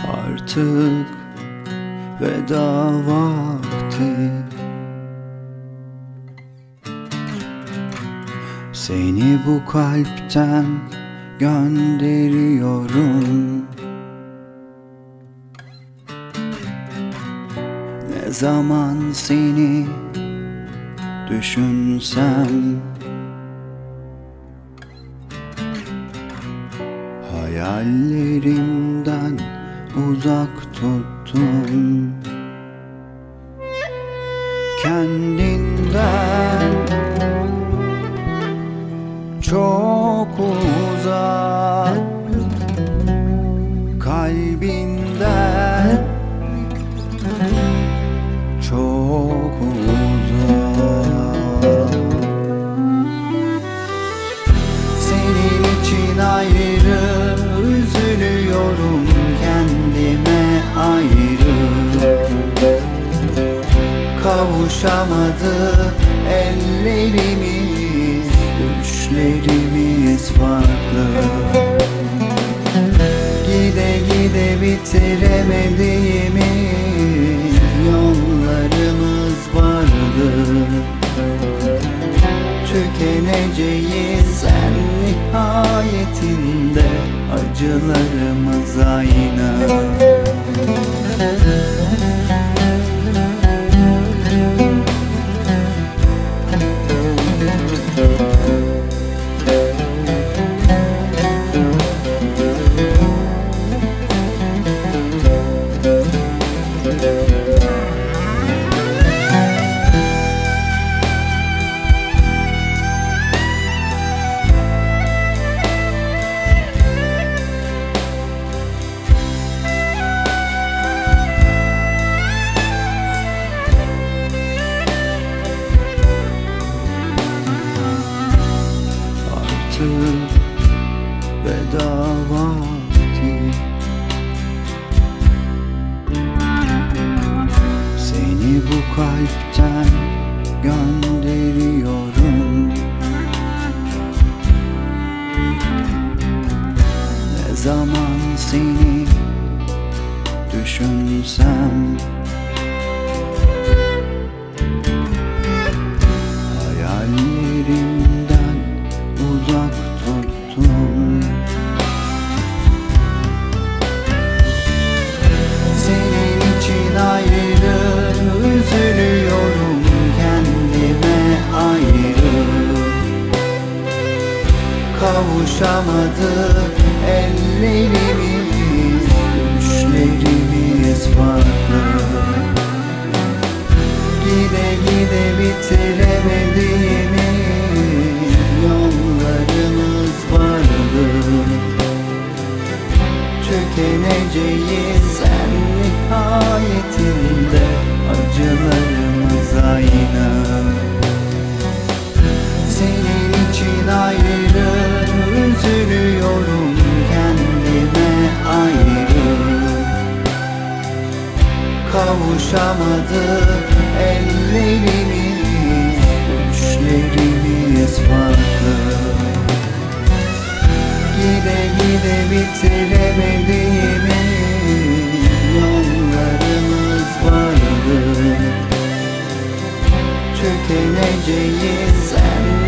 Artık veda vakti. Seni bu kalpten gönderiyorum. Ne zaman seni düşünsem hayallerimden uzak tuttun. Kendinden çok uzak, kalbinden çok uzak. Senin için ayrı üzülüyorum, kendime ayrı. Kavuşamadı ellerimiz, düşlerimiz farklı. Gide gide bitiremediğimiz yollarımız vardı. Tükeneceğiz en nihayetinde, acılarımız aynı. Veda vakti. Seni bu kalpten gönderiyorum. Ne zaman seni düşünsem hayallerimden uzak tuttun. Senin için ayrı üzülüyorum, kendime ayrı. Kavuşamadı ellerimiz, düşlerimiz farklı. Gide gide bitiremediğimiz yollarımız vardı. Tükeneceğiz en nihayetinde, acılarımız aynı. Senin için ayrı üzülüyorum, kendime ayrı. Kavuşamadı ellerimiz, düşlerimiz farklı. Gide gide bitiremediğimiz yollarımız vardı. Tükeneceğiz en